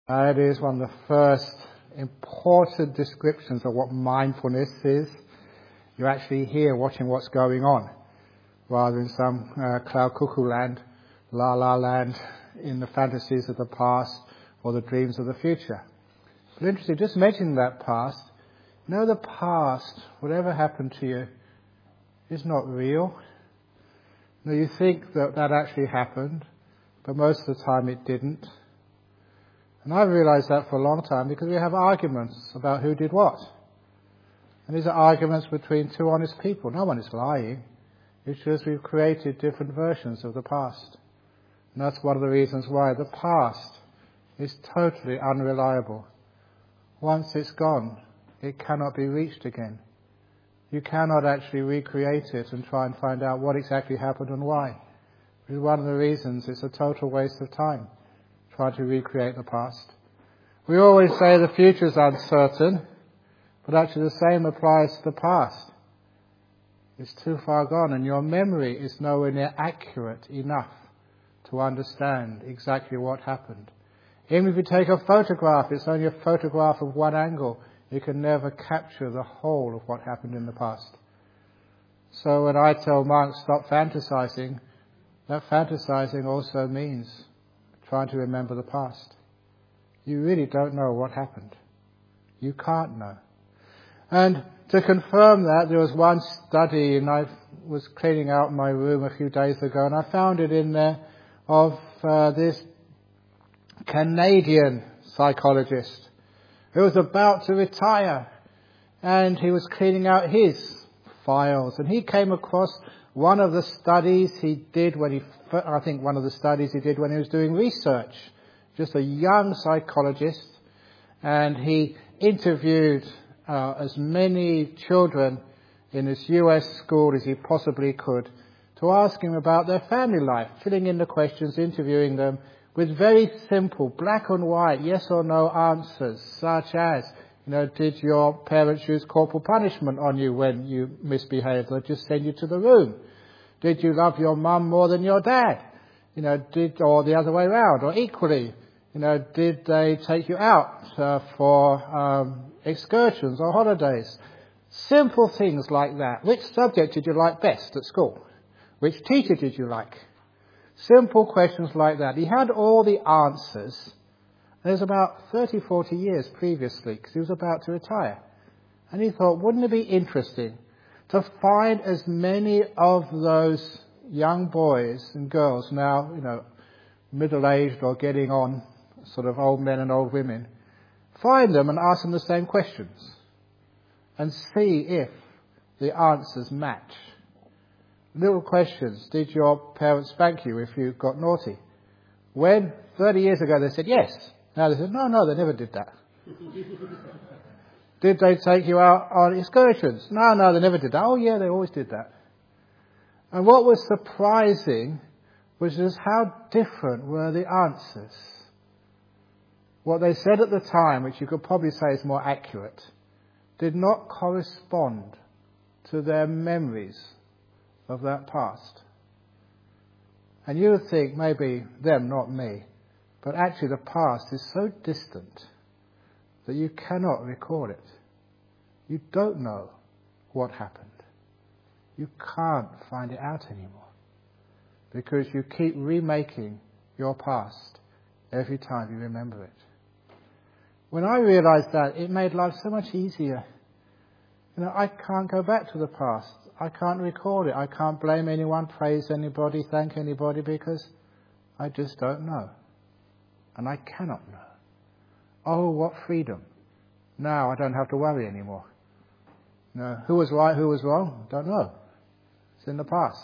It is one of the first important descriptions of what mindfulness is. You're actually here watching what's going on, rather than some cloud cuckoo land, la la land, in the fantasies of the past or the dreams of the future. But interesting, just mentioning that past, the past, whatever happened to you, is not real. You think that actually happened, but most of the time it didn't. And I've realized that for a long time because we have arguments about who did what. And these are arguments between two honest people. No one is lying. It's just we've created different versions of the past. And that's one of the reasons why the past is totally unreliable. Once it's gone, it cannot be reached again. You cannot actually recreate it and try and find out what exactly happened and why. Which is one of the reasons it's a total waste of time, trying to recreate the past. We always say the future is uncertain, but actually the same applies to the past. It's too far gone, and your memory is nowhere near accurate enough to understand exactly what happened. Even if you take a photograph, it's only a photograph of one angle. You can never capture the whole of what happened in the past. So when I tell monks stop fantasizing, that fantasizing also means trying to remember the past. You really don't know what happened. You can't know. And to confirm that, there was one study, and I was cleaning out my room a few days ago, and I found it in there of this Canadian psychologist who was about to retire, and he was cleaning out his files, and he came across one of the studies he did when he was doing research. Just a young psychologist, and he interviewed as many children in this US school as he possibly could to ask him about their family life, filling in the questions, interviewing them with very simple black and white yes or no answers, such as, did your parents use corporal punishment on you when you misbehaved, or just send you to the room? Did you love your mum more than your dad? Or the other way around, or equally, did they take you out for excursions or holidays? Simple things like that. Which subject did you like best at school? Which teacher did you like? Simple questions like that. He had all the answers. It was about 30, 40 years previously, because he was about to retire. And he thought, wouldn't it be interesting to find as many of those young boys and girls now, middle-aged or getting on, sort of old men and old women, find them and ask them the same questions and see if the answers match. Little questions. Did your parents spank you if you got naughty? When 30 years ago they said yes. Now they said, no, they never did that. Did they take you out on excursions? No, they never did that. Oh yeah, they always did that. And what was surprising was just how different were the answers. What they said at the time, which you could probably say is more accurate, did not correspond to their memories of that past. And you would think maybe them, not me, but actually the past is so distant that you cannot recall it. You don't know what happened. You can't find it out anymore because you keep remaking your past every time you remember it. When I realized that, it made life so much easier. I can't go back to the past. I can't recall it. I can't blame anyone, praise anybody, thank anybody, because I just don't know. And I cannot know. Oh, what freedom. Now I don't have to worry anymore. Who was right, who was wrong? Don't know. It's in the past.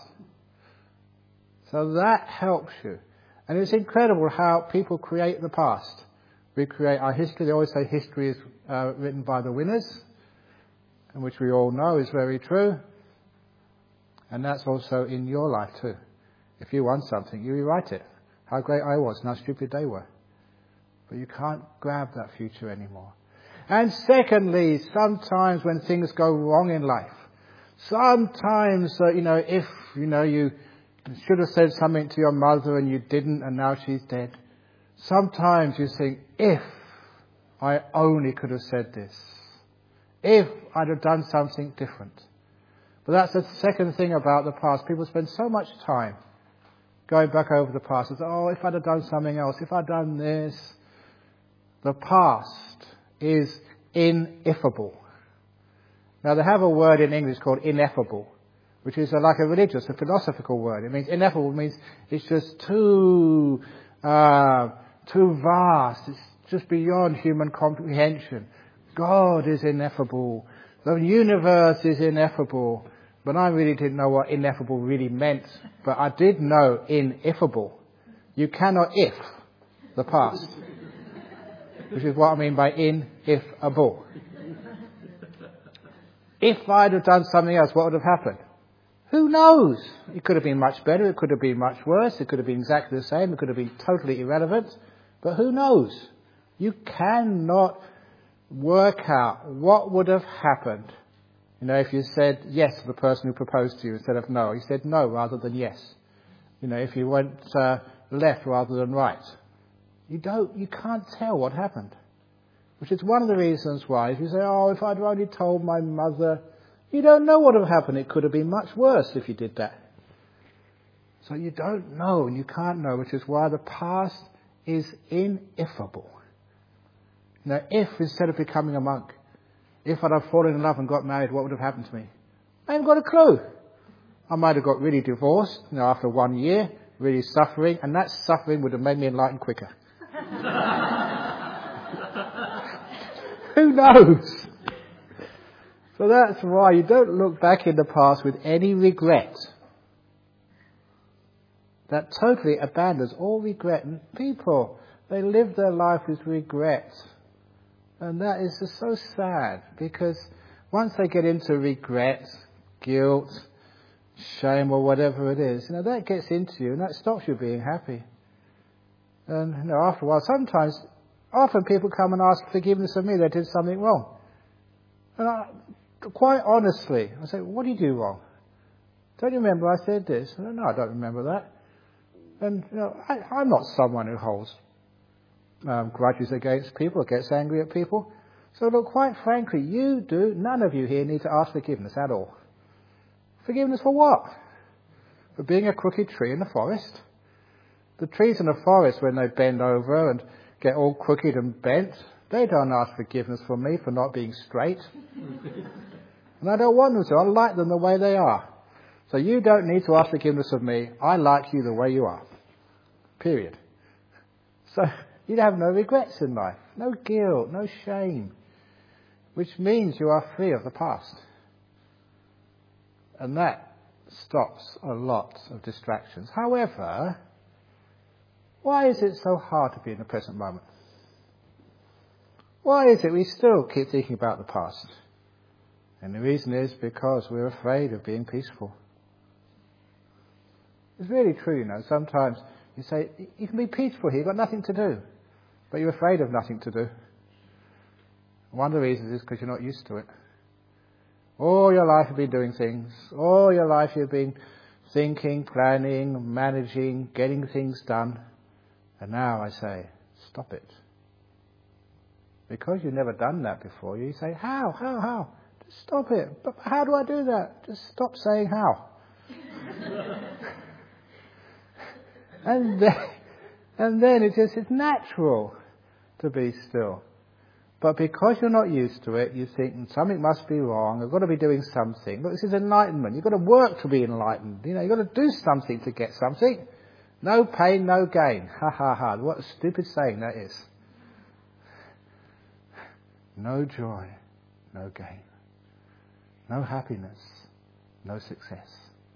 So that helps you. And it's incredible how people create the past. We create our history. They always say history is written by the winners, and which we all know is very true. And that's also in your life too. If you want something, you rewrite it. How great I was and how stupid they were. But you can't grab that future anymore. And secondly, sometimes when things go wrong in life, sometimes, if, you should have said something to your mother and you didn't and now she's dead. Sometimes you think, if I only could have said this, if I'd have done something different. But that's the second thing about the past. People spend so much time going back over the past and say, oh, if I'd have done something else, if I'd done this. The past is ineffable. Now they have a word in English called ineffable, which is like a religious, a philosophical word. It means ineffable means it's just too vast. It's just beyond human comprehension. God is ineffable. The universe is ineffable. But I really didn't know what ineffable really meant. But I did know ineffable. You cannot if the past. Which is what I mean by ineffable. If I'd have done something else, what would have happened? Who knows? It could have been much better. It could have been much worse. It could have been exactly the same. It could have been totally irrelevant. But who knows? You cannot work out what would have happened. You know, if you said yes to the person who proposed to you instead of no. You said no rather than yes. You know, if you went left rather than right. You can't tell what happened. Which is one of the reasons why, if you say, oh, if I'd only told my mother, you don't know what would have happened. It could have been much worse if you did that. So you don't know and you can't know, which is why the past is ineffable. Now, if instead of becoming a monk, if I'd have fallen in love and got married, what would have happened to me? I haven't got a clue. I might have got really divorced, after 1 year, really suffering, and that suffering would have made me enlightened quicker. Who knows? So that's why you don't look back in the past with any regret. That totally abandons all regret. And people, they live their life with regret. And that is just so sad, because once they get into regret, guilt, shame or whatever it is, that gets into you and that stops you being happy. And after a while, often people come and ask forgiveness of me, they did something wrong. And quite honestly, I say, what did you do wrong? Don't you remember I said this? No, I don't remember that. And I'm not someone who holds grudges against people, gets angry at people. So look, quite frankly, none of you here need to ask forgiveness at all. Forgiveness for what? For being a crooked tree in the forest? The trees in the forest, when they bend over and get all crooked and bent, they don't ask forgiveness for me for not being straight. And I don't want them to. I like them the way they are. So you don't need to ask forgiveness of me. I like you the way you are. Period. So you'd have no regrets in life, no guilt, no shame, which means you are free of the past. And that stops a lot of distractions. However, why is it so hard to be in the present moment? Why is it we still keep thinking about the past? And the reason is because we're afraid of being peaceful. It's really true, Sometimes you say, you can be peaceful here, you've got nothing to do. But you're afraid of nothing to do. One of the reasons is because you're not used to it. All your life you've been doing things. All your life you've been thinking, planning, managing, getting things done. And now I say, stop it. Because you've never done that before, you say, how? Just stop it. But how do I do that? Just stop saying how. and then it's natural to be still. But because you're not used to it, you think something must be wrong. I've got to be doing something. Look, this is enlightenment. You've got to work to be enlightened. You've got to do something to get something. No pain, no gain. Ha ha ha. What a stupid saying that is. No joy, no gain. No happiness, no success.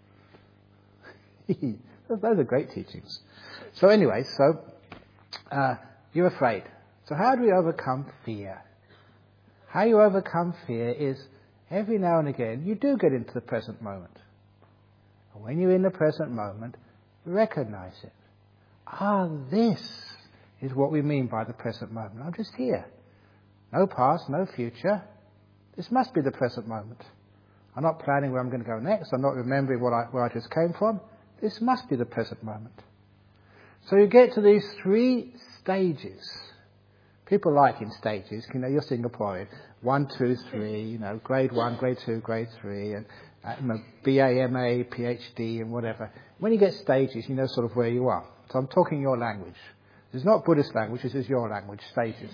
Those are great teachings. So anyway, you're afraid. So how do we overcome fear? How you overcome fear is every now and again you do get into the present moment. And when you're in the present moment, recognize it. This is what we mean by the present moment. I'm just here. No past, no future. This must be the present moment. I'm not planning where I'm going to go next. I'm not remembering where I just came from. This must be the present moment. So you get to these 3 stages. People like in stages. You're Singaporean. 1, 2, 3. Grade 1, grade 2, grade 3, and BA, MA, PhD, and whatever. When you get stages, you know sort of where you are. So I'm talking your language. It's not Buddhist language. This is your language. Stages.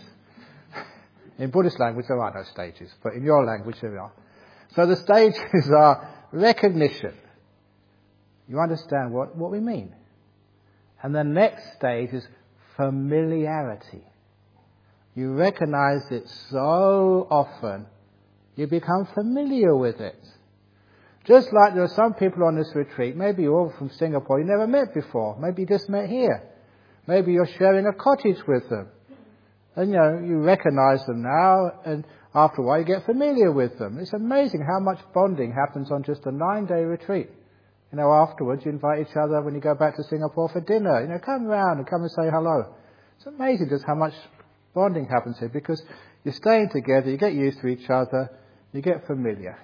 In Buddhist language, there are no stages, but in your language, there are. So the stages are recognition. You understand what we mean. And the next stage is familiarity. You recognize it so often, you become familiar with it. Just like there are some people on this retreat, maybe you're all from Singapore, you never met before. Maybe you just met here. Maybe you're sharing a cottage with them. And you recognize them now, and after a while you get familiar with them. It's amazing how much bonding happens on just a 9-day retreat. Afterwards you invite each other when you go back to Singapore for dinner. Come round and come and say hello. It's amazing just how much bonding happens here, because you're staying together, you get used to each other, you get familiar.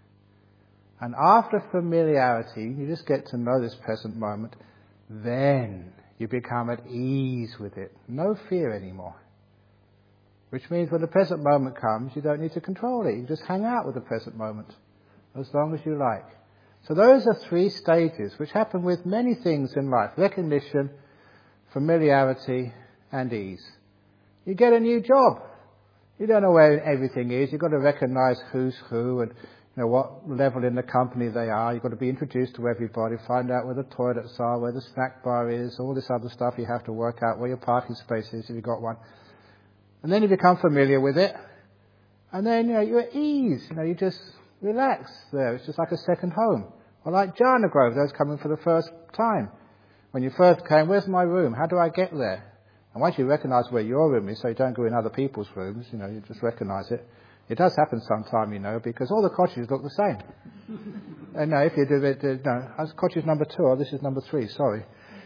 And after familiarity, you just get to know this present moment, then you become at ease with it. No fear anymore. Which means when the present moment comes, you don't need to control it. You just hang out with the present moment as long as you like. So those are 3 stages which happen with many things in life. Recognition, familiarity, and ease. You get a new job. You don't know where everything is. You've got to recognize who's who and what level in the company they are. You've got to be introduced to everybody, find out where the toilets are, where the snack bar is, all this other stuff you have to work out, where your parking space is if you've got one. And then you become familiar with it. And then, you're at ease. You just relax there. It's just like a second home. Or like Jhana Grove, those coming for the first time. When you first came, where's my room? How do I get there? And once you recognize where your room is, so you don't go in other people's rooms, you just recognize it. It does happen sometime, because all the cottages look the same. And if you do it, that's cottage number 2, or this is number 3, sorry.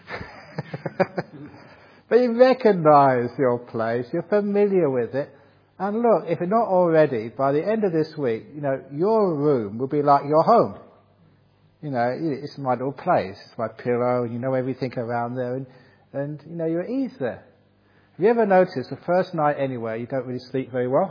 But you recognize your place, you're familiar with it. And look, if you're not already, by the end of this week, your room will be like your home. It's my little place, it's my pillow, and you know everything around there, and you're at ease there. Have you ever noticed the first night anywhere you don't really sleep very well?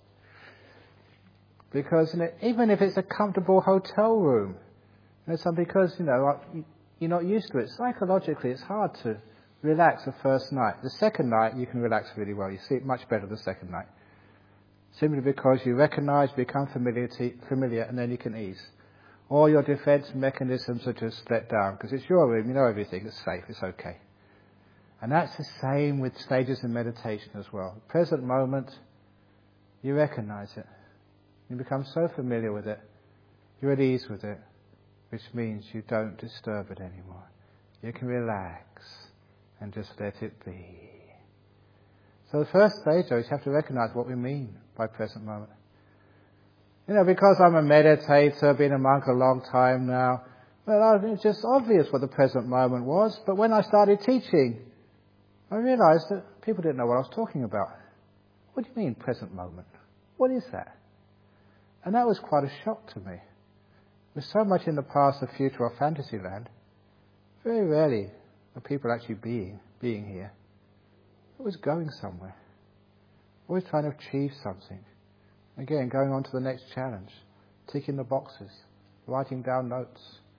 Because even if it's a comfortable hotel room, because you're not used to it, psychologically it's hard to relax the first night. The second night you can relax really well. You sleep much better the second night. Simply because you recognize, become familiar, and then you can ease. All your defense mechanisms are just let down, because it's your room, you know everything, it's safe, it's okay. And that's the same with stages in meditation as well. The present moment, you recognize it. You become so familiar with it, you're at ease with it, which means you don't disturb it anymore. You can relax and just let it be. So the first stage, though, is you have to recognize what we mean by present moment. Because I'm a meditator, been a monk a long time now, it's just obvious what the present moment was. But when I started teaching, I realized that people didn't know what I was talking about. What do you mean, present moment? What is that? And that was quite a shock to me. With so much in the past, the future, or fantasy land, very rarely are people actually being here. Always going somewhere. Always trying to achieve something. Again, going on to the next challenge. Ticking the boxes. Writing down notes.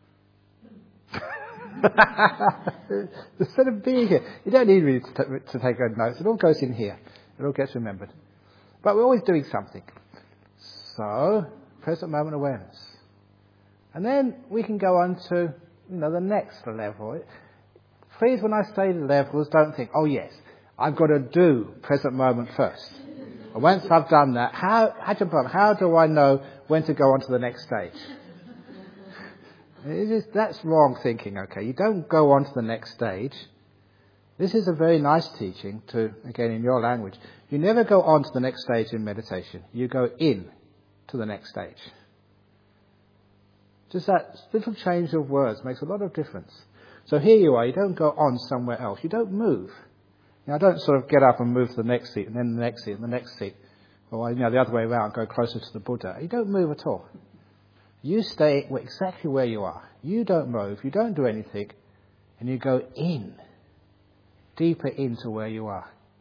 Instead of being here. You don't need really to take notes. It all goes in here. It all gets remembered. But we're always doing something. So, present moment awareness. And then we can go on to, the next level. Please, when I say levels, don't think, oh yes, I've got to do present moment first. And once I've done that, how do I know when to go on to the next stage? That's wrong thinking, okay? You don't go on to the next stage. This is a very nice teaching again, in your language. You never go on to the next stage in meditation. You go in to the next stage. Just that little change of words makes a lot of difference. So here you are, you don't go on somewhere else. You don't move. I don't sort of get up and move to the next seat, and then the next seat, and the next seat. Or, the other way around, go closer to the Buddha. You don't move at all. You stay exactly where you are. You don't move, you don't do anything, and you go in, deeper into where you are.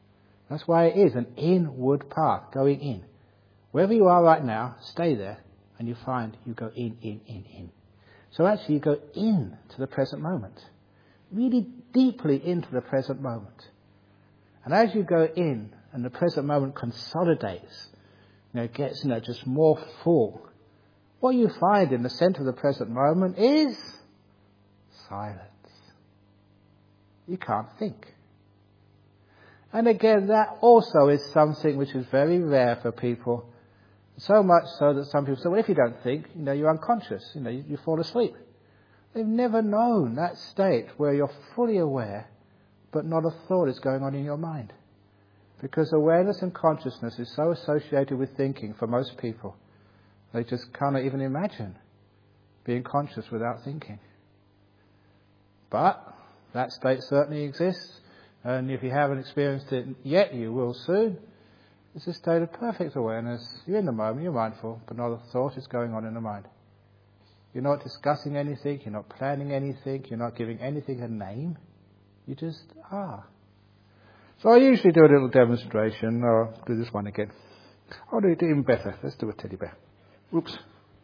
That's why it is an inward path, going in. Wherever you are right now, stay there, and you find you go in. So actually you go in to the present moment. Really deeply into the present moment. And as you go in, and the present moment consolidates, gets, just more full, what you find in the center of the present moment is silence. You can't think. And again, that also is something which is very rare for people. So much so that some people say, well, if you don't think, you're unconscious, you fall asleep. They've never known that state where you're fully aware, but not a thought is going on in your mind. Because awareness and consciousness is so associated with thinking for most people, they just cannot even imagine being conscious without thinking. But that state certainly exists, and if you haven't experienced it yet, you will soon. It's a state of perfect awareness. You're in the moment, you're mindful, but not a thought is going on in the mind. You're not discussing anything, you're not planning anything, you're not giving anything a name. You just are. So I usually do a little demonstration, or I'll do this one again. I'll do it even better. Let's do a teddy bear. Oops.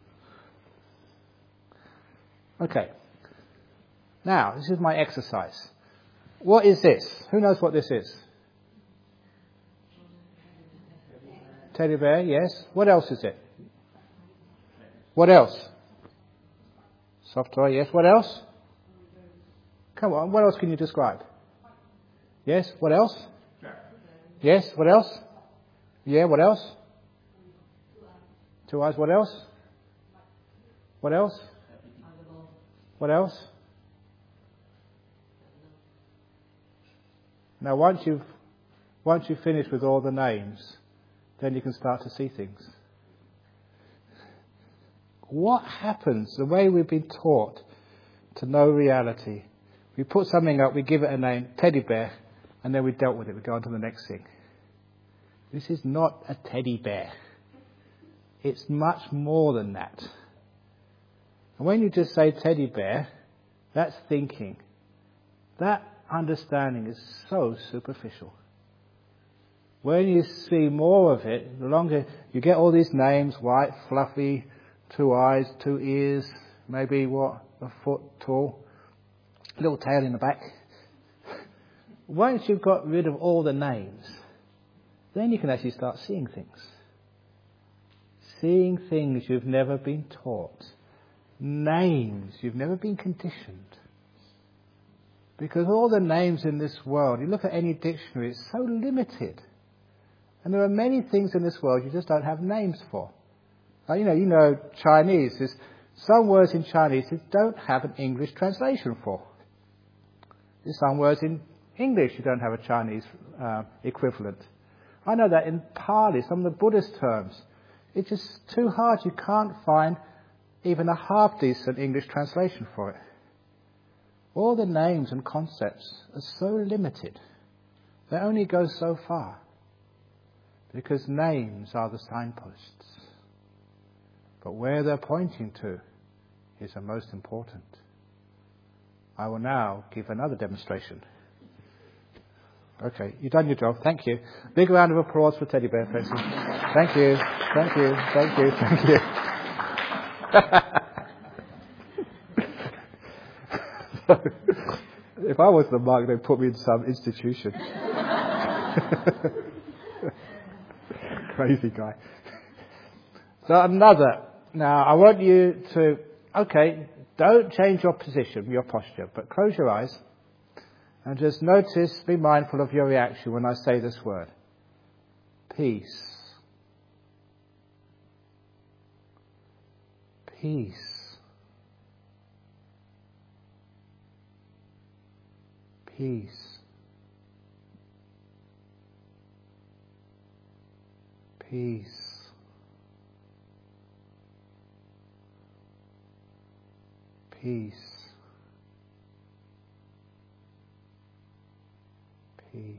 Okay. Now, this is my exercise. What is this? Who knows what this is? Teddy bear, yes. What else is it? What else? Soft toy, yes. What else? Come on, what else can you describe? Yes, what else? Yes, what else? Yeah, what else? 2 eyes, what else? What else? What else? Now once you've finished with all the names, then you can start to see things. What happens, the way we've been taught to know reality, we put something up, we give it a name, teddy bear, and then we dealt with it, we go on to the next thing. This is not a teddy bear. It's much more than that. And when you just say teddy bear, that's thinking. That understanding is so superficial. When you see more of it, the longer you get all these names, white, fluffy, 2 eyes, 2 ears, maybe a foot tall, little tail in the back. Once you've got rid of all the names, then you can actually start seeing things. Seeing things you've never been taught. Names you've never been conditioned. Because all the names in this world, you look at any dictionary, it's so limited. And there are many things in this world you just don't have names for. Like, you know Chinese. There's some words in Chinese you don't have an English translation for. There's some words in English you don't have a Chinese equivalent. I know that in Pali, some of the Buddhist terms, it's just too hard. You can't find even a half-decent English translation for it. All the names and concepts are so limited. They only go so far. Because names are the signposts. But where they're pointing to is the most important. I will now give another demonstration. Okay, you've done your job. Thank you. Big round of applause for Teddy Bear Fences. Thank you. Thank you. Thank you. Thank you. If I was the monk, they'd put me in some institution. Crazy guy. So another. Now, I want you to, don't change your position, your posture, but close your eyes and just notice, be mindful of your reaction when I say this word. Peace. Peace. Peace. Peace. Peace. Peace.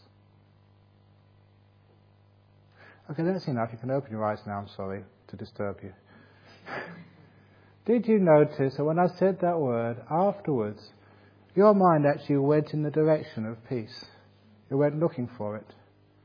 Okay, that's enough. You can open your eyes now. I'm sorry to disturb you. Did you notice that when I said that word, afterwards, your mind actually went in the direction of peace? It went looking for it.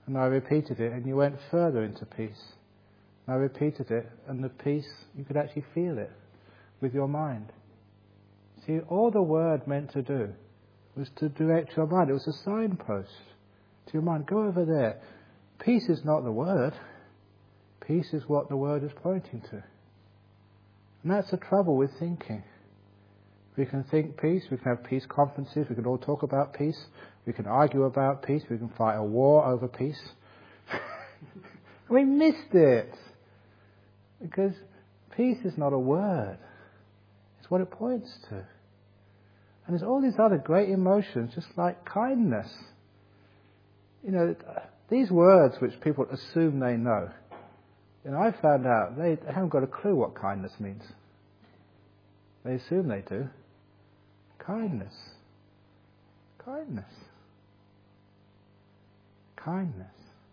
And I repeated it, and you went further into peace. And I repeated it, and the peace, you could actually feel it with your mind. See, all the word meant to do was to direct your mind. It was a signpost to your mind. Go over there. Peace is not the word. Peace is what the word is pointing to. And that's the trouble with thinking. We can think peace, we can have peace conferences, we can all talk about peace, we can argue about peace, we can fight a war over peace. We missed it. Because peace is not a word. It's what it points to. And there's all these other great emotions, just like kindness. You know, these words which people assume they know. And I found out they haven't got a clue what kindness means. They assume they do. Kindness. Kindness. Kindness.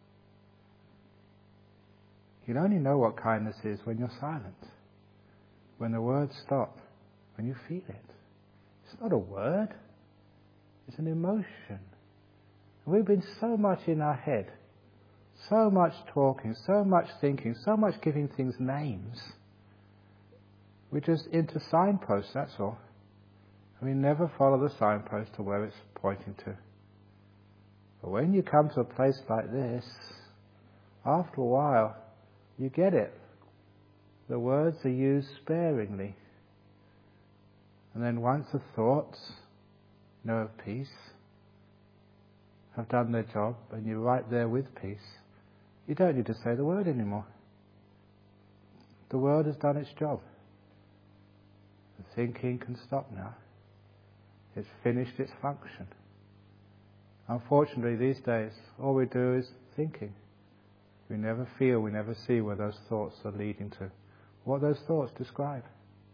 You'll only know what kindness is when you're silent. When the words stop. When you feel it. It's not a word. It's an emotion. And we've been so much in our head. So much talking, so much thinking, so much giving things names. We're just into signposts, that's all. And we never follow the signpost to where it's pointing to. But when you come to a place like this, after a while, you get it. The words are used sparingly. And then once the thoughts know of peace, have done their job, and you're right there with peace, you don't need to say the word anymore. The word has done its job. The thinking can stop now. It's finished its function. Unfortunately, these days, all we do is thinking. We never feel, we never see where those thoughts are leading to, what those thoughts describe.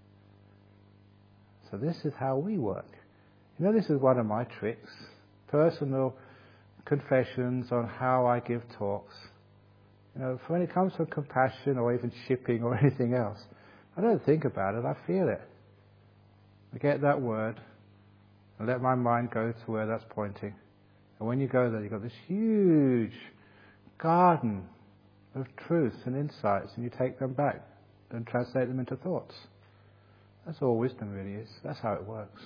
So this is how we work. You know, this is one of my tricks. Personal confessions on how I give talks. You know, when it comes to compassion or even shipping or anything else, I don't think about it, I feel it. I get that word and let my mind go to where that's pointing. And when you go there, you've got this huge garden of truth and insights, and you take them back and translate them into thoughts. That's all wisdom really is. That's how it works.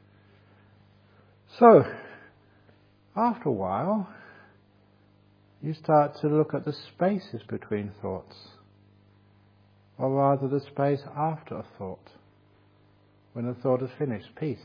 So, after a while, you start to look at the spaces between thoughts, or rather the space after a thought, when the thought is finished, peace.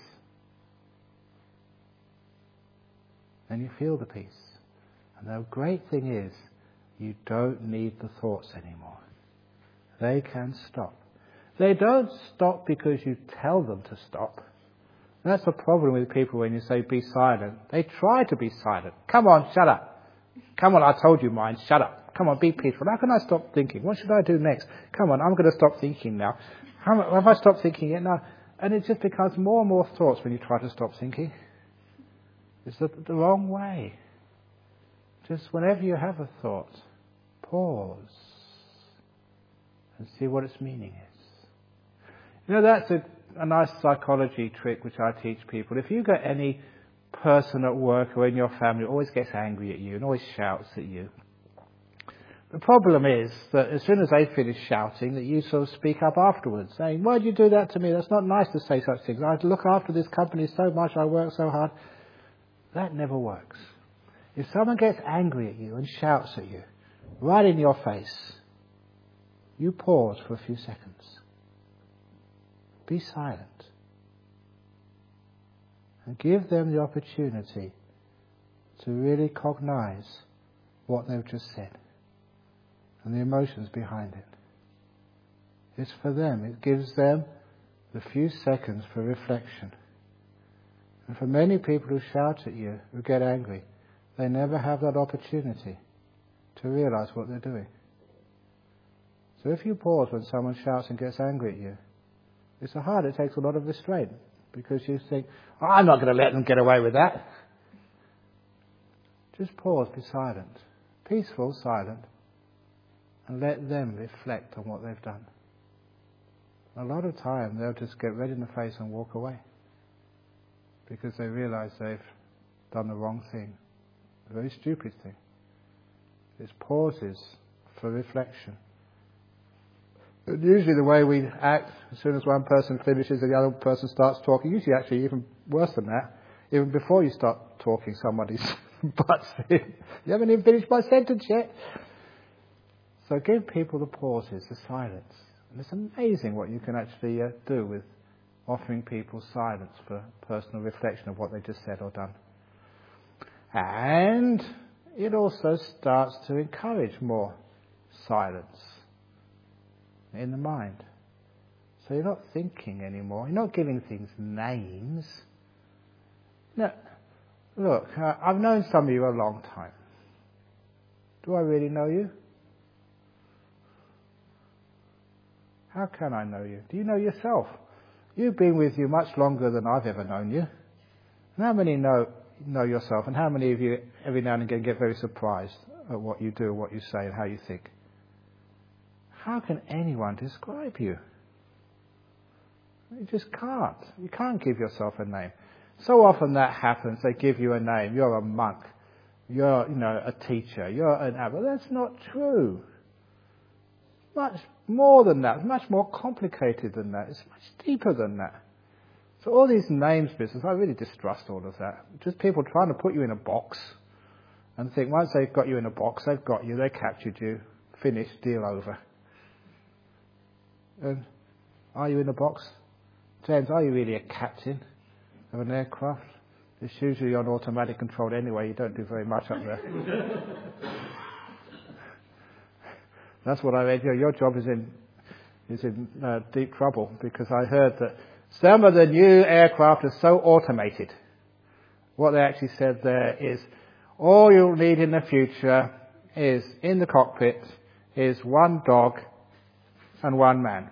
Then you feel the peace. And the great thing is, you don't need the thoughts anymore. They can stop. They don't stop because you tell them to stop. That's the problem with people when you say be silent. They try to be silent. Come on, shut up. Come on, I told you mind, shut up. Come on, be peaceful. How can I stop thinking? What should I do next? Come on, I'm going to stop thinking now. Have I stopped thinking yet? No. And it just becomes more and more thoughts when you try to stop thinking. It's the wrong way. Just whenever you have a thought, pause and see what its meaning is. You know, that's a nice psychology trick which I teach people. If you get any person at work or in your family who always gets angry at you and always shouts at you, the problem is that as soon as they finish shouting, that you sort of speak up afterwards, saying, why did you do that to me? That's not nice to say such things. I look after this company so much, I work so hard. That never works. If someone gets angry at you and shouts at you, right in your face, you pause for a few seconds. Be silent. And give them the opportunity to really cognize what they've just said and the emotions behind it. It's for them. It gives them the few seconds for reflection. And for many people who shout at you, who get angry, they never have that opportunity to realize what they're doing. So if you pause when someone shouts and gets angry at you, it's so hard, it takes a lot of restraint, because you think, oh, I'm not going to let them get away with that. Just pause, be silent, peaceful, silent, and let them reflect on what they've done. A lot of time they'll just get red in the face and walk away, because they realize they've done the wrong thing, a very stupid thing. It's pauses for reflection. And usually the way we act, as soon as one person finishes and the other person starts talking, usually actually even worse than that, even before you start talking, somebody's butts in. You haven't even finished my sentence yet. So give people the pauses, the silence. And it's amazing what you can actually do with offering people silence for personal reflection of what they just said or done. And it also starts to encourage more silence in the mind. So you're not thinking anymore. You're not giving things names. No, look, I've known some of you a long time. Do I really know you? How can I know you? Do you know yourself? You've been with you much longer than I've ever known you. And how many know yourself? And how many of you every now and again get very surprised at what you do, what you say, and how you think? How can anyone describe you? You just can't. You can't give yourself a name. So often that happens. They give you a name. You're a monk. You're, a teacher. You're an abbot. That's not true. Much more than that. It's much more complicated than that. It's much deeper than that. So all these names business, I really distrust all of that. Just people trying to put you in a box and think once they've got you in a box, they've got you, they captured you, finished, deal over. And are you in a box? James, are you really a captain of an aircraft? It's usually on automatic control anyway. You don't do very much up there. That's what I read. Your job is in deep trouble, because I heard that some of the new aircraft are so automated. What they actually said there is all you'll need in the future is in the cockpit is one dog and one man.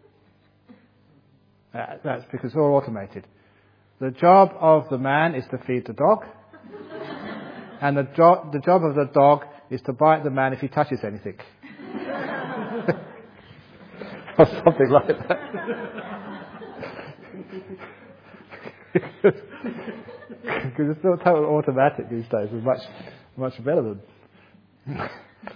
That's because it's all automated. The job of the man is to feed the dog, and the job of the dog is to bite the man if he touches anything. Or something like that. Because it's still totally automatic these days. It's much better than.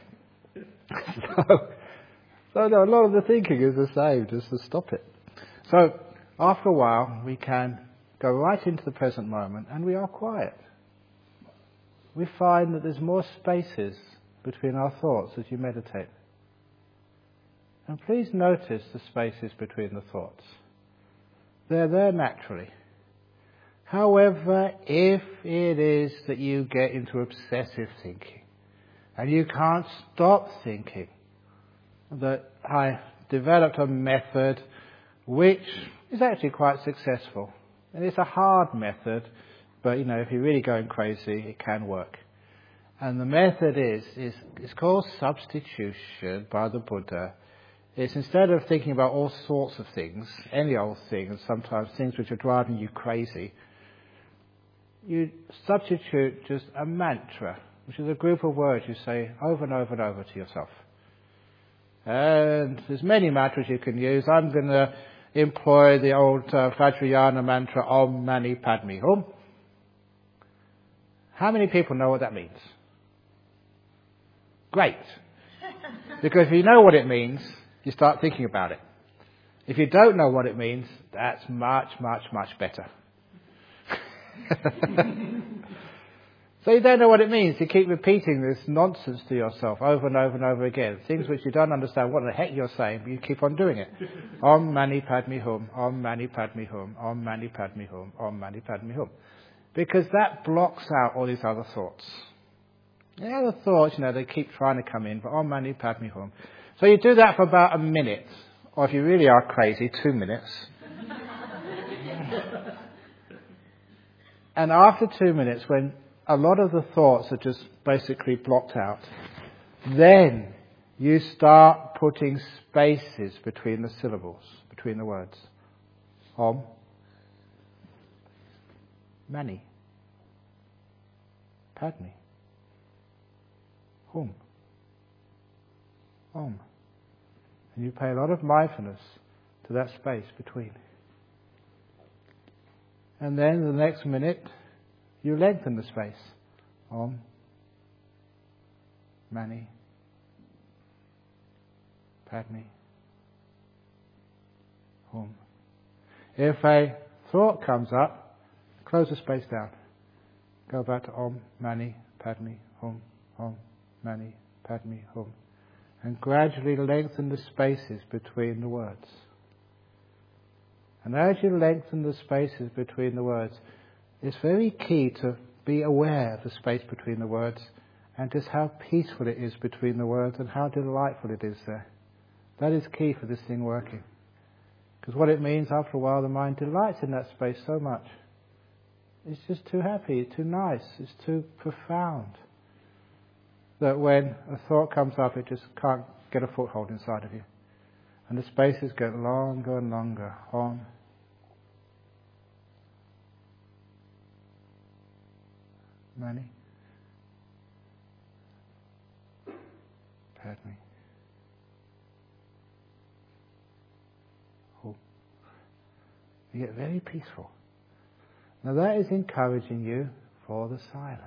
So no, a lot of the thinking is the same, just to stop it. So after a while, we can go right into the present moment, and we are quiet. We find that there's more spaces between our thoughts as you meditate. And please notice the spaces between the thoughts. They're there naturally. However, if it is that you get into obsessive thinking and you can't stop thinking, that I developed a method which is actually quite successful. And it's a hard method, but if you're really going crazy, it can work. And the method is it's called substitution by the Buddha. It's instead of thinking about all sorts of things, any old things, sometimes things which are driving you crazy, you substitute just a mantra, which is a group of words you say over and over and over to yourself. And there's many mantras you can use. I'm going to employ the old Vajrayana mantra, Om Mani Padme Hum. How many people know what that means? Great. Because if you know what it means, you start thinking about it. If you don't know what it means, that's much, much, much better. So you don't know what it means. You keep repeating this nonsense to yourself over and over and over again. Things which you don't understand what the heck you're saying, but you keep on doing it. Om Mani Padme Hum, Om Mani Padme Hum, Om Mani Padme Hum, Om Mani Padme Hum. Because that blocks out all these other thoughts. The other thoughts, they keep trying to come in, but Om Mani Padme Hum. So you do that for about a minute, or if you really are crazy, 2 minutes. And after 2 minutes, when a lot of the thoughts are just basically blocked out, then you start putting spaces between the syllables, between the words. Om, Mani, Padme, Hum, Om. And you pay a lot of mindfulness to that space between. And then the next minute, you lengthen the space. Om, Mani, Padme, Hum. If a thought comes up, close the space down. Go back to Om, Mani, Padme, Hum, Om, Mani, Padme, Hum. And gradually lengthen the spaces between the words. And as you lengthen the spaces between the words, it's very key to be aware of the space between the words and just how peaceful it is between the words and how delightful it is there. That is key for this thing working. Because what it means, after a while, the mind delights in that space so much. It's just too happy, too nice, it's too profound. That when a thought comes up, it just can't get a foothold inside of you. And the spaces get longer and longer. Om. Mani. Padme. Hum. You get very peaceful. Now that is encouraging you for the silence.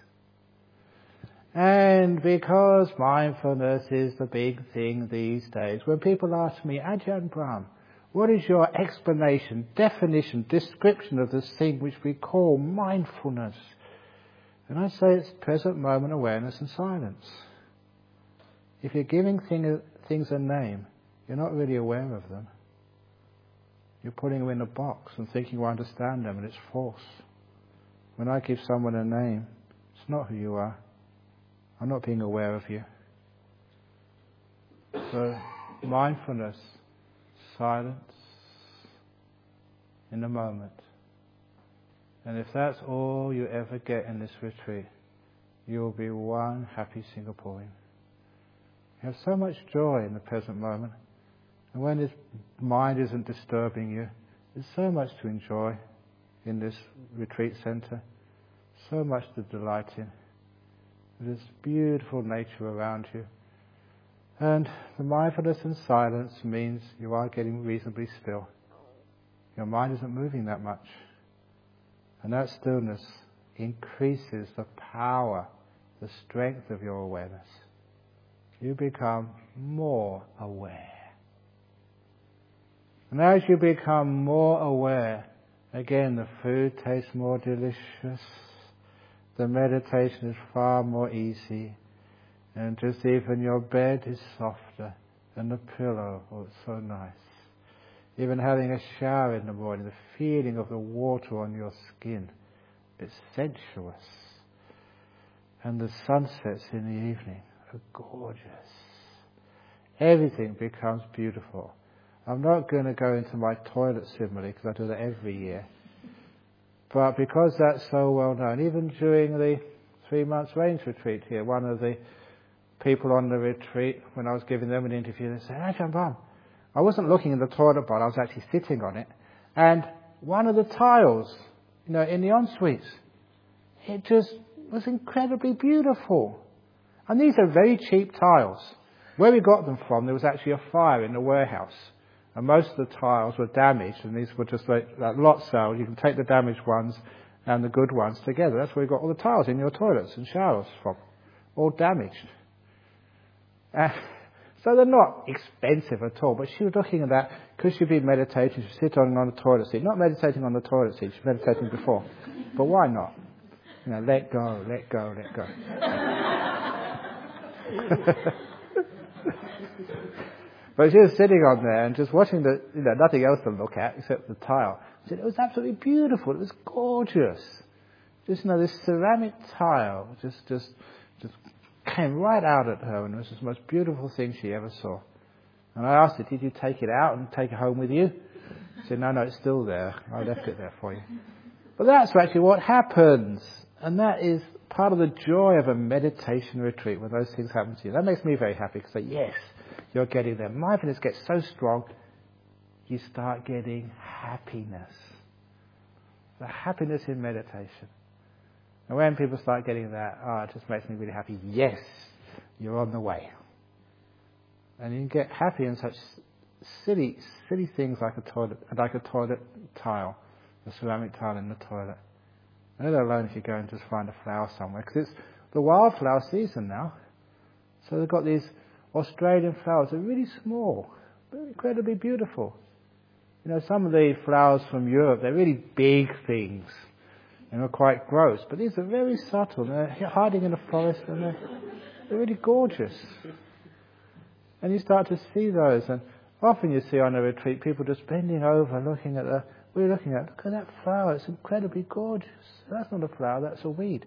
And because mindfulness is the big thing these days, when people ask me, Ajahn Brahm, what is your explanation, definition, description of this thing which we call mindfulness? And I say it's present moment awareness and silence. If you're giving things a name, you're not really aware of them. You're putting them in a box and thinking you understand them, and it's false. When I give someone a name, it's not who you are. I'm not being aware of you. So, mindfulness, silence, in the moment. And if that's all you ever get in this retreat, you'll be one happy Singaporean. You have so much joy in the present moment. And when this mind isn't disturbing you, there's so much to enjoy in this retreat center. So much to delight in. There's beautiful nature around you. And the mindfulness and silence means you are getting reasonably still. Your mind isn't moving that much. And that stillness increases the power, the strength of your awareness. You become more aware. And as you become more aware, again the food tastes more delicious. The meditation is far more easy, and just even your bed is softer, and the pillow, oh, it's so nice. Even having a shower in the morning, the feeling of the water on your skin, it's sensuous. And the sunsets in the evening are gorgeous. Everything becomes beautiful. I'm not going to go into my toilet simile because I do that every year. But because that's so well known, even during the 3 months range retreat here, one of the people on the retreat, when I was giving them an interview, they said, Ajahn Brahm, I wasn't looking in the toilet bowl, I was actually sitting on it. And one of the tiles, in the en-suites, it just was incredibly beautiful. And these are very cheap tiles. Where we got them from, there was actually a fire in the warehouse. And most of the tiles were damaged, and these were just like lot sale. You can take the damaged ones and the good ones together. That's where you got all the tiles in your toilets and showers from. All damaged. So they're not expensive at all, but she was looking at that because she'd been meditating. She'd sit on the toilet seat. Not meditating on the toilet seat, she's meditating before. But why not? Let go, let go, let go. But she was sitting on there and just watching nothing else to look at except the tile. She said, it was absolutely beautiful. It was gorgeous. Just, this ceramic tile just came right out at her, and it was the most beautiful thing she ever saw. And I asked her, did you take it out and take it home with you? She said, no, it's still there. I left it there for you. But that's actually what happens. And that is part of the joy of a meditation retreat when those things happen to you. That makes me very happy because yes, you're getting there. Mindfulness gets so strong, you start getting happiness. The happiness in meditation. And when people start getting that, it just makes me really happy. Yes, you're on the way. And you can get happy in such silly things like a toilet tile, a ceramic tile in the toilet. Let alone if you go and just find a flower somewhere, because it's the wildflower season now. So they've got these Australian flowers. They're really small, but incredibly beautiful. You know, some of the flowers from Europe, they're really big things. And they're quite gross. But these are very subtle. They're hiding in the forest and they're really gorgeous. And you start to see those. And often you see on a retreat people just bending over looking at look at that flower. It's incredibly gorgeous. That's not a flower, that's a weed.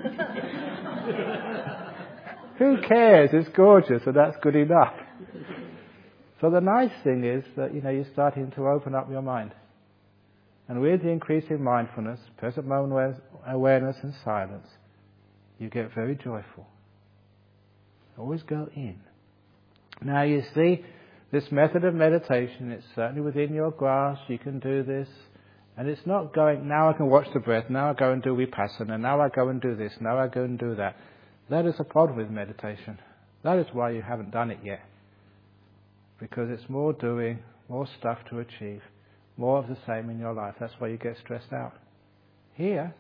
Who cares? It's gorgeous and that's good enough. So the nice thing is that, you're starting to open up your mind. And with the increase in mindfulness, present moment awareness and silence, you get very joyful. Always go in. Now you see, this method of meditation, it's certainly within your grasp, you can do this. And it's not going, now I can watch the breath, now I go and do vipassana, now I go and do this, now I go and do that. That is a problem with meditation. That is why you haven't done it yet. Because it's more doing, more stuff to achieve, more of the same in your life. That's why you get stressed out. Here,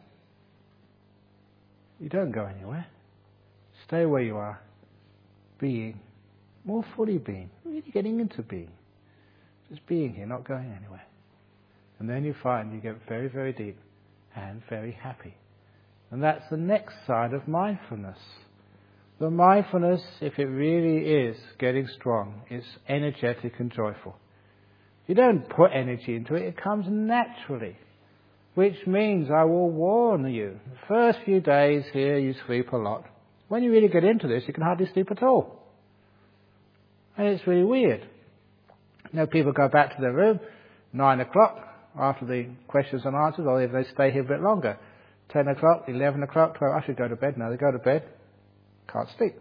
you don't go anywhere. Stay where you are, being, more fully being, really getting into being. Just being here, not going anywhere. And then you find you get very, very deep and very happy. And that's the next side of mindfulness. The mindfulness, if it really is getting strong, is energetic and joyful. You don't put energy into it, it comes naturally. Which means, I will warn you, the first few days here you sleep a lot. When you really get into this, you can hardly sleep at all. And it's really weird. People go back to their room, 9 o'clock, after the questions and answers, or if they stay here a bit longer. 10 o'clock, 11 o'clock, 12, I should go to bed now. They go to bed, can't sleep.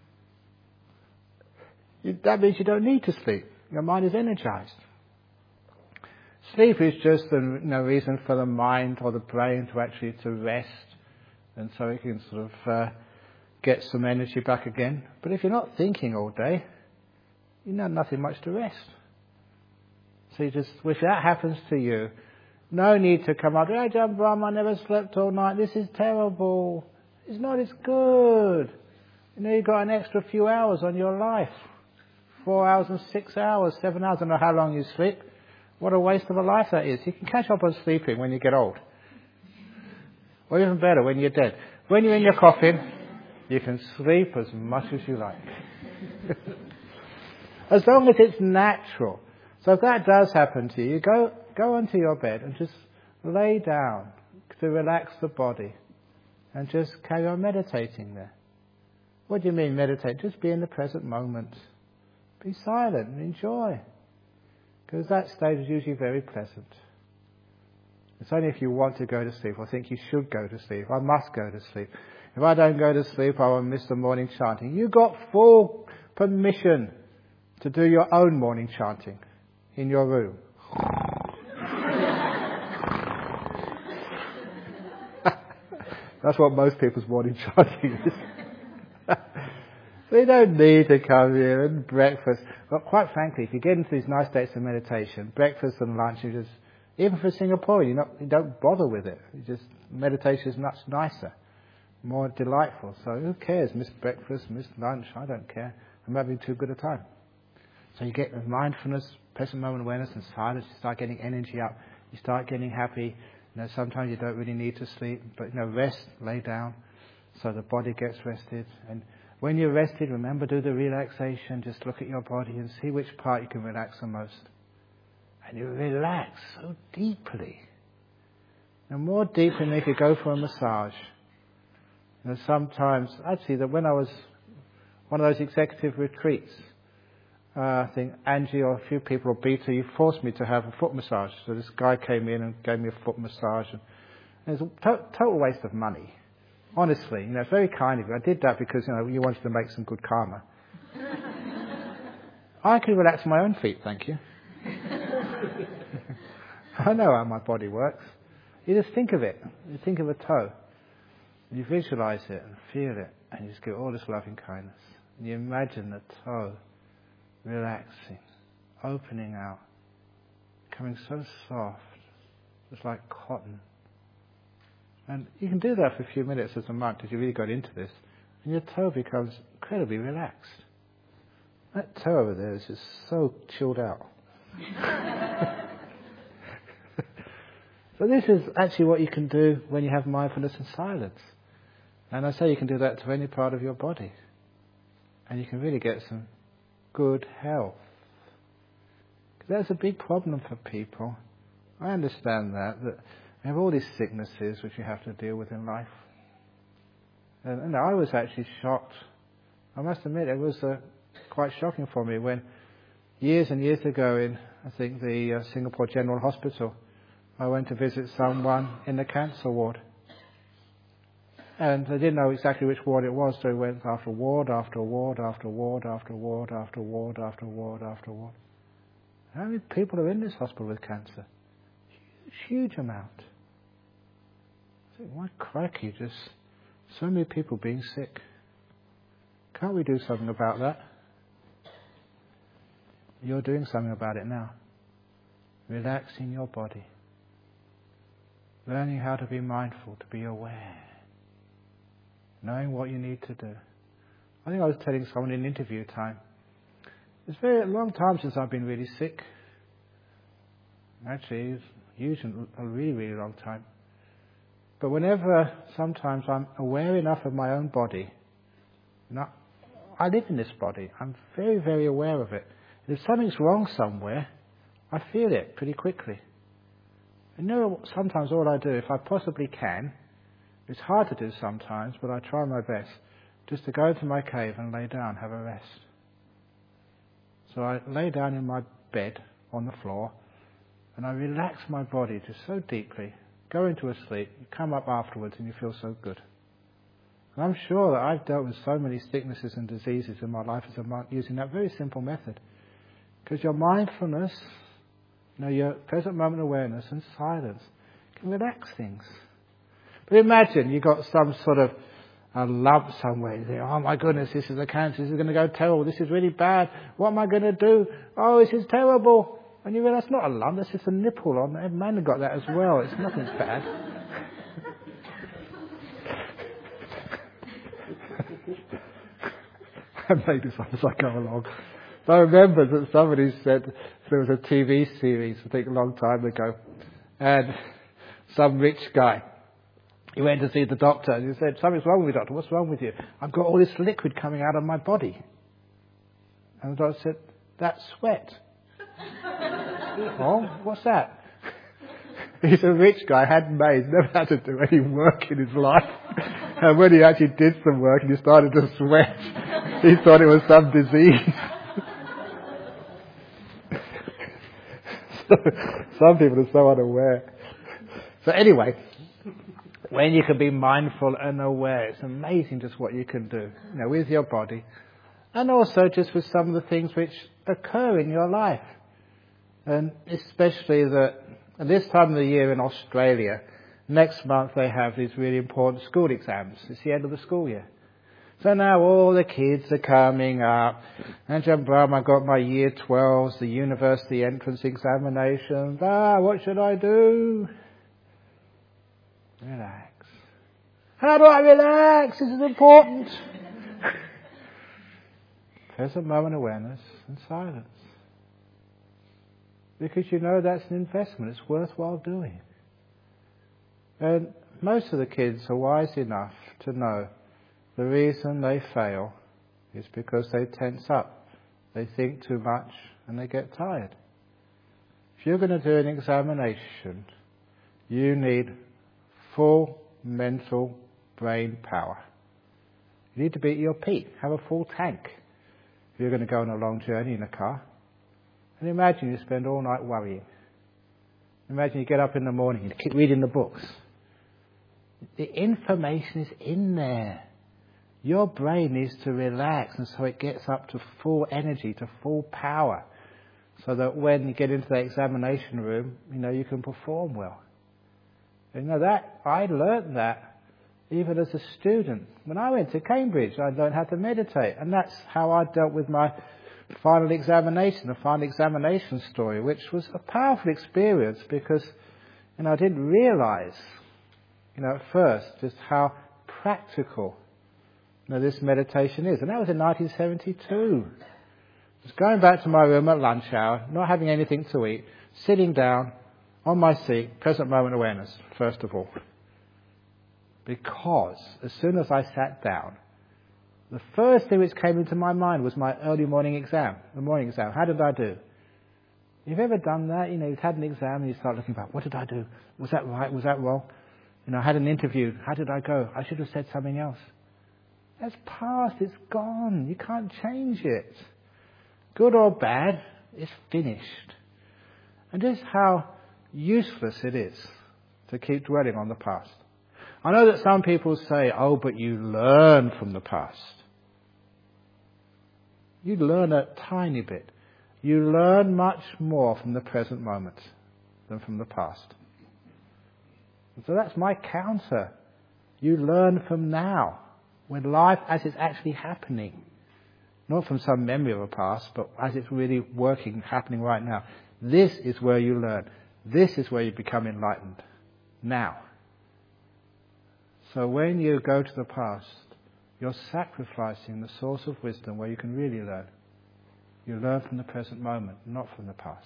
That means you don't need to sleep. Your mind is energized. Sleep is just the reason for the mind or the brain to actually to rest, and so it can sort of get some energy back again. But if you're not thinking all day, you know nothing much to rest. So if that happens to you, no need to come up, Ajahn Brahm, I never slept all night, this is terrible. It's not, it's good. You've got an extra few hours on your life. 4 hours and 6 hours, 7 hours, I don't know how long you sleep. What a waste of a life that is. You can catch up on sleeping when you get old. Or even better, when you're dead. When you're in your coffin, you can sleep as much as you like. As long as it's natural. So if that does happen to you, go onto your bed and just lay down to relax the body and just carry on meditating there. What do you mean meditate? Just be in the present moment. Be silent and enjoy. Because that state is usually very pleasant. It's only if you want to go to sleep or think you should go to sleep. I must go to sleep. If I don't go to sleep, I will miss the morning chanting. You've got full permission to do your own morning chanting in your room. That's what most people's morning chanting is. So you don't need to come here and breakfast. But quite frankly, if you get into these nice states of meditation, breakfast and lunch, even for Singapore, you don't bother with it. Meditation is much nicer, more delightful. So who cares? Miss breakfast, miss lunch, I don't care. I'm having too good a time. So you get the mindfulness, present moment awareness and silence, you start getting energy up, you start getting happy. Sometimes you don't really need to sleep, but rest, lay down, so the body gets rested. And when you're rested, remember, do the relaxation, just look at your body and see which part you can relax the most. And you relax so deeply. And more deeply than if you go for a massage. Sometimes, actually, that when I was one of those executive retreats, I think Angie or a few people, or Beta, you forced me to have a foot massage. So this guy came in and gave me a foot massage. And it was a total waste of money. Honestly, it's very kind of you. I did that because, you wanted to make some good karma. I could relax my own feet, thank you. I know how my body works. You just think of it. You think of a toe. You visualize it and feel it. And you just give all this loving kindness. And you imagine the toe relaxing, opening out, becoming so soft, just like cotton. And you can do that for a few minutes as a monk, because you really got into this. and your toe becomes incredibly relaxed. That toe over there is just so chilled out. So this is actually what you can do when you have mindfulness and silence. And I say you can do that to any part of your body. And you can really get some good health. That's a big problem for people. I understand that we have all these sicknesses which you have to deal with in life. And I was actually shocked. I must admit, it was quite shocking for me when years and years ago in, I think, the Singapore General Hospital, I went to visit someone in the cancer ward. And they didn't know exactly which ward it was, so we went after ward, after ward, after ward, after ward, after ward, after ward, after ward. How many people are in this hospital with cancer? Huge amount. I think, why crikey, just so many people being sick. Can't we do something about that? You're doing something about it now. Relaxing your body. Learning how to be mindful, to be aware. Knowing what you need to do. I think I was telling someone in interview time, it's a long time since I've been really sick. Actually, it's usually a really, really long time. But whenever, sometimes I'm aware enough of my own body, I live in this body, I'm very, very aware of it. And if something's wrong somewhere, I feel it pretty quickly. And sometimes all I do, if I possibly can, it's hard to do sometimes, but I try my best, just to go into my cave and lay down, have a rest. So I lay down in my bed on the floor, and I relax my body just so deeply, go into a sleep, you come up afterwards and you feel so good. And I'm sure that I've dealt with so many sicknesses and diseases in my life as a monk using that very simple method. Because your mindfulness, your present moment awareness and silence can relax things. But imagine you got some sort of a lump somewhere. You think, oh my goodness, this is a cancer, this is going to go terrible, this is really bad, what am I going to do? Oh, this is terrible. And you realise it's not a lump, that's just a nipple on there. Man got that as well, it's nothing bad. I make this up as I go along. So I remember that somebody said there was a TV series, I think a long time ago, and some rich guy, he went to see the doctor and he said, something's wrong with you, doctor, what's wrong with you? I've got all this liquid coming out of my body. And the doctor said, that's sweat. Oh, what's that? He's a rich guy, hadn't made, never had to do any work in his life. And when he actually did some work and he started to sweat, he thought it was some disease. So, some people are so unaware. So anyway, when you can be mindful and aware, it's amazing just what you can do, with your body. And also just with some of the things which occur in your life. And especially that at this time of the year in Australia, next month they have these really important school exams. It's the end of the school year. So now all the kids are coming up. And John Brahma, I got my year 12s, the university entrance examinations. What should I do? Relax. How do I relax? This is important. Present moment awareness and silence. Because that's an investment. It's worthwhile doing. And most of the kids are wise enough to know the reason they fail is because they tense up. They think too much and they get tired. If you're going to do an examination, you need full mental brain power. You need to be at your peak. Have a full tank. If you're going to go on a long journey in a car. And imagine you spend all night worrying. Imagine you get up in the morning and keep reading the books. The information is in there. Your brain needs to relax, and so it gets up to full energy, to full power, so that when you get into the examination room, you can perform well. And that I learned that even as a student. When I went to Cambridge, I learned how to meditate, and that's how I dealt with my final examination, the final examination story, which was a powerful experience because, I didn't realise, at first, just how practical this meditation is. And that was in 1972. I was going back to my room at lunch hour, not having anything to eat, sitting down on my seat, present moment awareness, first of all. Because as soon as I sat down, the first thing which came into my mind was my early morning exam, the morning exam. How did I do? You've ever done that? You've had an exam and you start looking back. What did I do? Was that right? Was that wrong? I had an interview. How did I go? I should have said something else. That's past. It's gone. You can't change it. Good or bad, it's finished. And just how useless it is to keep dwelling on the past. I know that some people say, oh, but you learn from the past. You learn a tiny bit. You learn much more from the present moment than from the past. And so that's my counter. You learn from now, when life as it's actually happening. Not from some memory of a past, but as it's really working, happening right now. This is where you learn. This is where you become enlightened. Now. So when you go to the past, you're sacrificing the source of wisdom where you can really learn. You learn from the present moment, not from the past.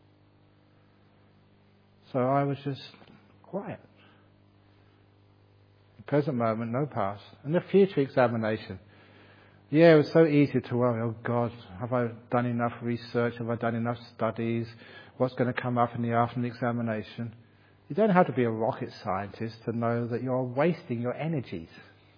So I was just quiet. The present moment, no past. And the future examination. Yeah, it was so easy to worry, oh God, have I done enough research? Have I done enough studies? What's going to come up in the afternoon examination? You don't have to be a rocket scientist to know that you're wasting your energies,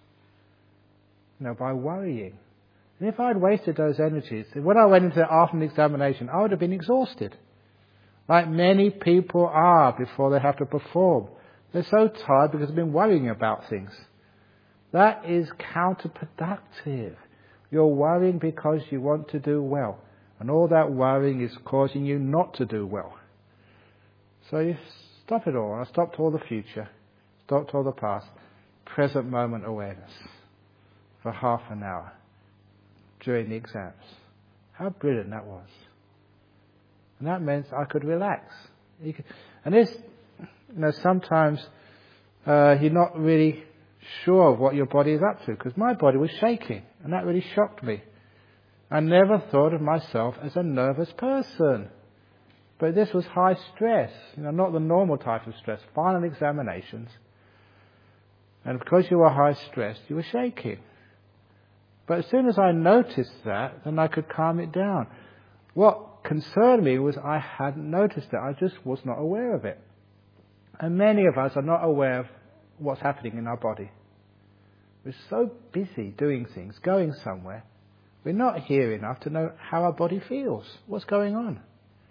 by worrying. And if I'd wasted those energies, when I went into the afternoon examination, I would have been exhausted. Like many people are before they have to perform. They're so tired because they've been worrying about things. That is counterproductive. You're worrying because you want to do well. And all that worrying is causing you not to do well. So you stop it all. I stopped all the future. Stopped all the past. Present moment awareness. For half an hour. During the exams. How brilliant that was. And that meant I could relax. And this, sometimes you're not really sure of what your body is up to, because my body was shaking, and that really shocked me. I never thought of myself as a nervous person. But this was high stress, not the normal type of stress, final examinations. And because you were high stressed, you were shaking. But as soon as I noticed that, then I could calm it down. What concerned me was I hadn't noticed it. I just was not aware of it. And many of us are not aware of what's happening in our body. We're so busy doing things, going somewhere. We're not here enough to know how our body feels, what's going on.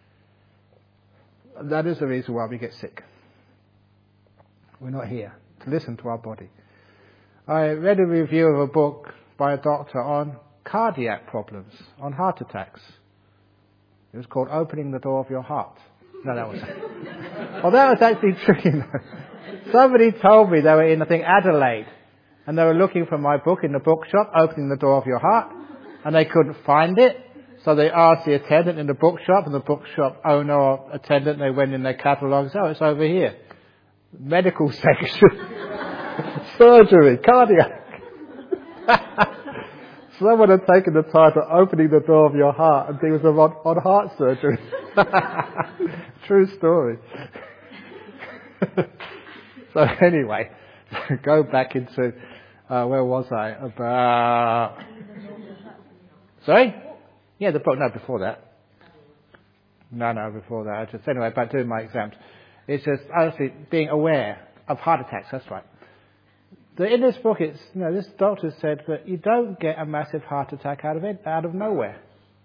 That is the reason why we get sick. We're not here to listen to our body. I read a review of a book by a doctor on cardiac problems, on heart attacks. It was called Opening the Door of Your Heart. No, that was... Well, that was actually true. Somebody told me they were in, I think, Adelaide, and they were looking for my book in the bookshop, Opening the Door of Your Heart, and they couldn't find it. So they asked the attendant in the bookshop, and the bookshop owner or attendant, they went in their catalogues, oh, it's over here. Medical section. Surgery, cardiac. Someone had taken the title Opening the Door of Your Heart and it was on heart surgery. True story. So anyway, go back into, where was I? About... Sorry? Yeah, the book, no, before that. No, before that. Anyway, about doing my exams. It's just, honestly, being aware of heart attacks, that's right. In this book, it's, this doctor said that you don't get a massive heart attack out of nowhere.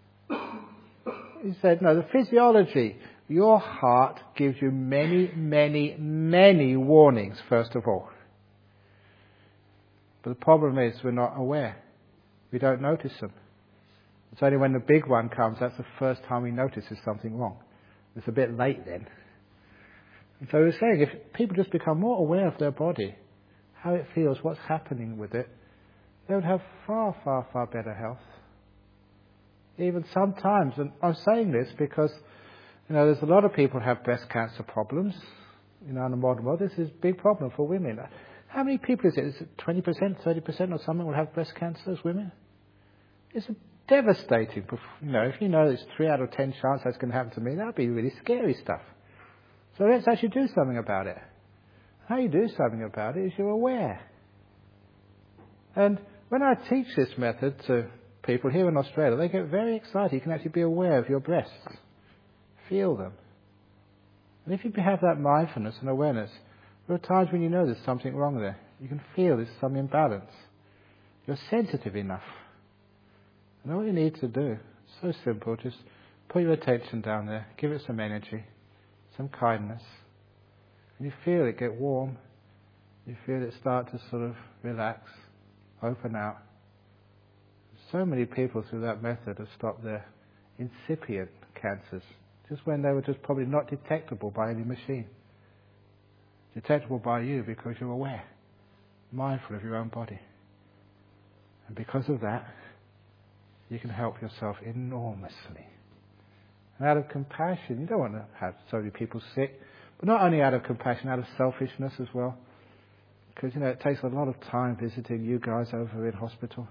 He said, no, the physiology, your heart gives you many, many, many warnings, first of all. But the problem is we're not aware. We don't notice them. It's only when the big one comes, that's the first time we notice there's something wrong. It's a bit late then. And so he was saying, if people just become more aware of their body, how it feels, what's happening with it, they would have far, far, far better health. Even sometimes, and I'm saying this because, there's a lot of people who have breast cancer problems, in the modern world. This is a big problem for women. How many people is it? Is it 20%, 30% or something will have breast cancer as women? It's devastating. If you know there's 3 out of 10 chance that's going to happen to me, that'd be really scary stuff. So let's actually do something about it. How you do something about it is you're aware. And when I teach this method to people here in Australia, they get very excited. You can actually be aware of your breasts. Feel them. And if you have that mindfulness and awareness, there are times when you know there's something wrong there. You can feel there's some imbalance. You're sensitive enough. And all you need to do, so simple, just put your attention down there, give it some energy, some kindness. And you feel it get warm. You feel it start to sort of relax, open out. So many people through that method have stopped their incipient cancers, just when they were just probably not detectable by any machine. Detectable by you because you're aware, mindful of your own body. And because of that, you can help yourself enormously. And out of compassion, you don't want to have so many people sick, but not only out of compassion, out of selfishness as well. Because, it takes a lot of time visiting you guys over in hospital.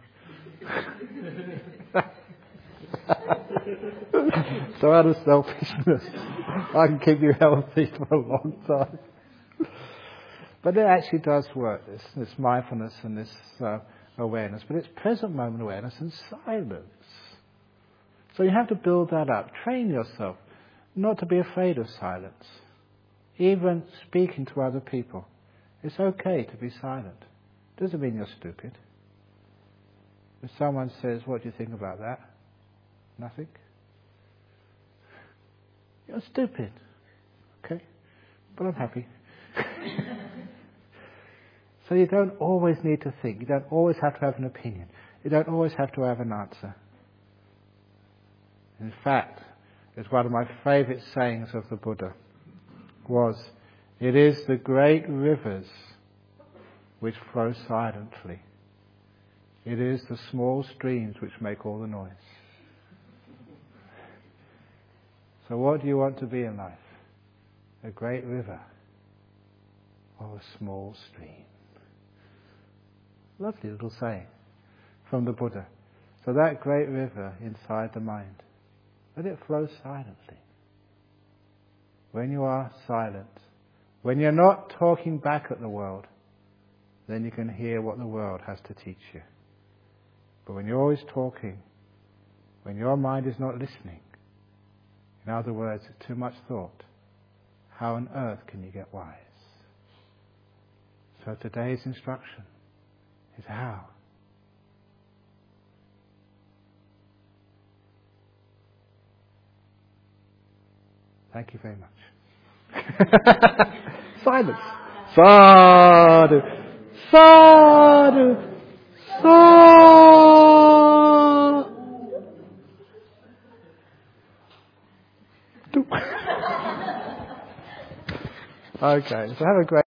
So out of selfishness, I can keep you healthy for a long time. But it actually does work, this mindfulness and this awareness. But it's present moment awareness and silence. So you have to build that up. Train yourself not to be afraid of silence. Even speaking to other people. It's okay to be silent. Doesn't mean you're stupid. If someone says, what do you think about that? Nothing? You're stupid. Okay? But I'm happy. So you don't always need to think. You don't always have to have an opinion. You don't always have to have an answer. In fact, it's one of my favourite sayings of the Buddha was, it is the great rivers which flow silently. It is the small streams which make all the noise. So what do you want to be in life? A great river or a small stream? Lovely little saying from the Buddha. So that great river inside the mind, let it flow silently. When you are silent, when you're not talking back at the world, then you can hear what the world has to teach you. But when you're always talking, when your mind is not listening, in other words, too much thought, how on earth can you get wise? So today's instruction is how. Thank you very much. Silence. Sadhu. Sadhu. Sadhu. Okay, so have a great